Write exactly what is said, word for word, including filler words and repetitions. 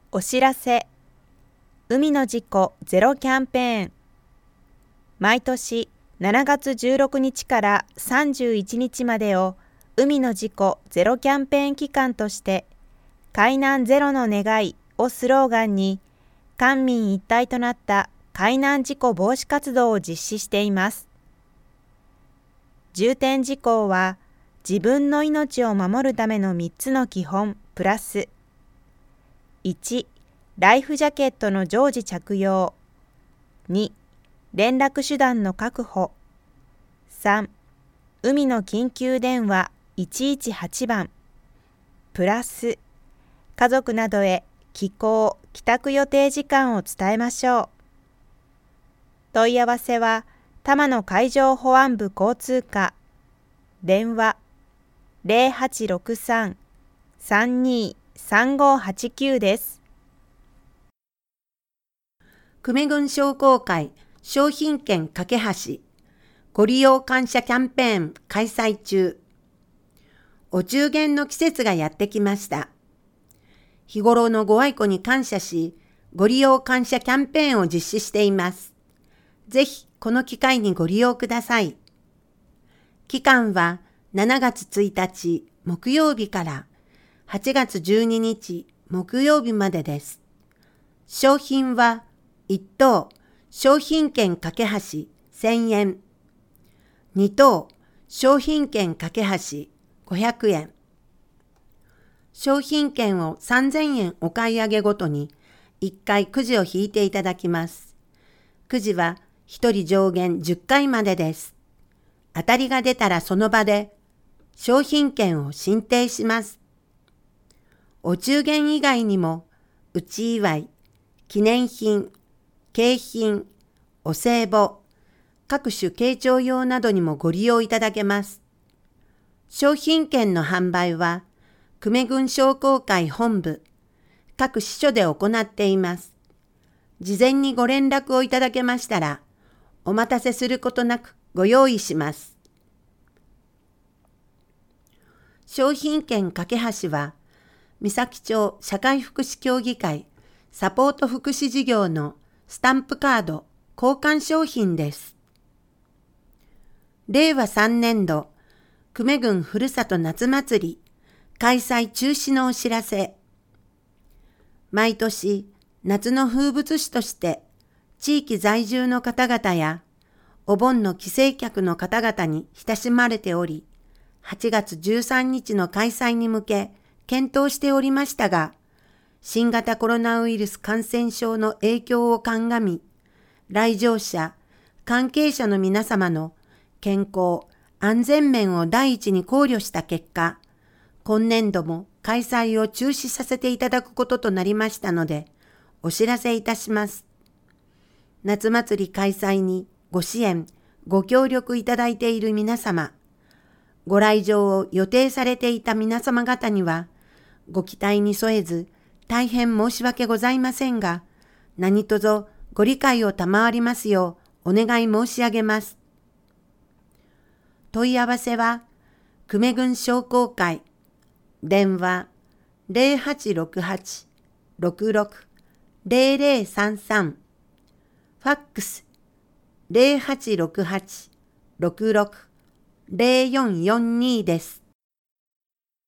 お知らせ。海の事故ゼロキャンペーン。毎年しちがつじゅうろくにちからさんじゅういちにちまでを海の事故ゼロキャンペーン期間として、海難ゼロの願いをスローガンに、官民一体となった海難事故防止活動を実施しています。重点事項は、自分の命を守るためのみっつの基本プラス、いち、ライフジャケットの常時着用。に、連絡手段の確保。さん、海の緊急電話いちいちはちばん。プラス、家族などへ帰港・帰宅予定時間を伝えましょう。問い合わせは、多摩の海上保安部交通課。電話ゼロはちろくさん さんにーさんごはちきゅうです。 久米郡商工会商品券架け橋ご利用感謝キャンペーン開催中。お中元の季節がやってきました。日頃のご愛顧に感謝し、ご利用感謝キャンペーンを実施しています。ぜひこの機会にご利用ください。期間はしちがつついたち木曜日からはちがつじゅうににち木曜日までです。商品はいっとう商品券架け橋せんえん、にとう商品券架け橋ごひゃくえん。商品券をさんぜんえんお買い上げごとにいっかいくじを引いていただきます。くじはひとり上限じゅっかいまでです。当たりが出たらその場で商品券を申請します。お中元以外にも、内祝い、記念品、景品、お歳暮、各種慶長用などにもご利用いただけます。商品券の販売は、久米郡商工会本部、各支所で行っています。事前にご連絡をいただけましたら、お待たせすることなくご用意します。商品券架け橋は、三崎町社会福祉協議会サポート福祉事業のスタンプカード交換商品です。れいわさんねんど久米郡ふるさと夏祭り開催中止のお知らせ。毎年夏の風物詩として地域在住の方々やお盆の帰省客の方々に親しまれており、はちがつじゅうさんにちの開催に向け検討しておりましたが、新型コロナウイルス感染症の影響を鑑み、来場者、関係者の皆様の健康、安全面を第一に考慮した結果、今年度も開催を中止させていただくこととなりましたので、お知らせいたします。夏祭り開催にご支援、ご協力いただいている皆様、ご来場を予定されていた皆様方には、ご期待に添えず、大変申し訳ございませんが、何卒ご理解を賜りますようお願い申し上げます。問い合わせは、久米郡商工会、電話ゼロはちろくはち ろくろく ゼロゼロさんさん、ファックスゼロはちろくはち ろくろく ゼロよんよんにです。